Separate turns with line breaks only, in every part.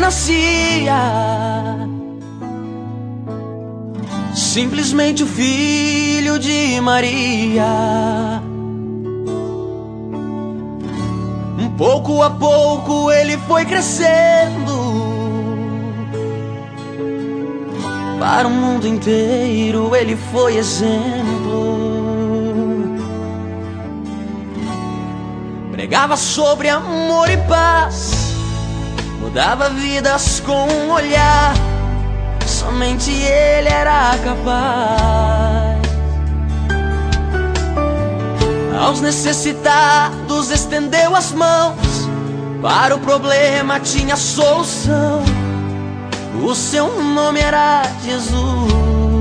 nascia, simplesmente o filho de Maria. Pouco a pouco ele foi crescendo, para o mundo inteiro ele foi exemplo. Pregava sobre amor e paz, mudava vidas com um olhar, somente ele era capaz. Aos necessitados estendeu as mãos, para o problema tinha solução. O seu nome era Jesus.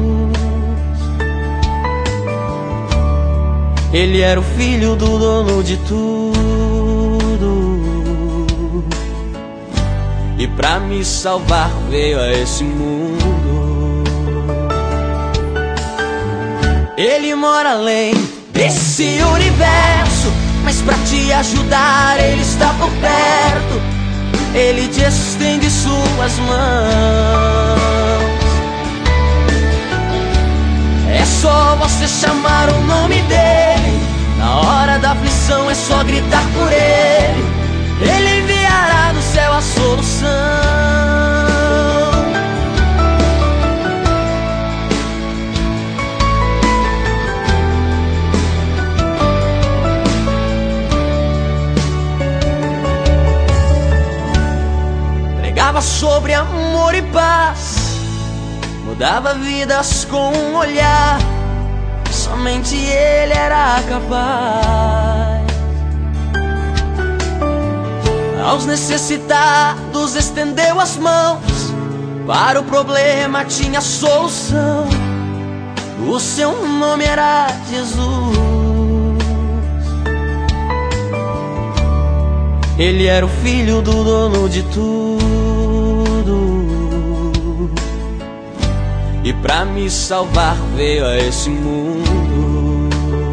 Ele era o filho do dono de tudo, e pra me salvar veio a esse mundo. Ele mora além desse universo, mas pra te ajudar ele está por perto. Ele te estende suas mãos. É só você chamar o nome dele, na hora da aflição é só gritar por ele. Ele enviará do céu a solução. Pregava sobre amor e paz, mudava vidas com um olhar, somente ele era capaz. Aos necessitados estendeu as mãos, para o problema tinha solução. O seu nome era Jesus. Ele era o filho do dono de tudo, e pra me salvar veio a esse mundo.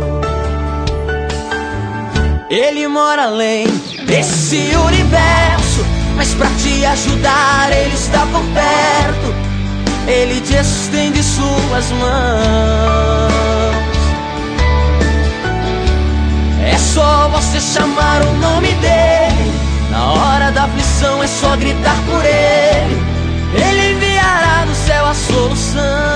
Ele mora além desse universo, mas pra te ajudar ele está por perto. Ele te estende suas mãos. É só você chamar o nome dele, na hora da aflição é só gritar por ele. Ele enviará do céu a solução.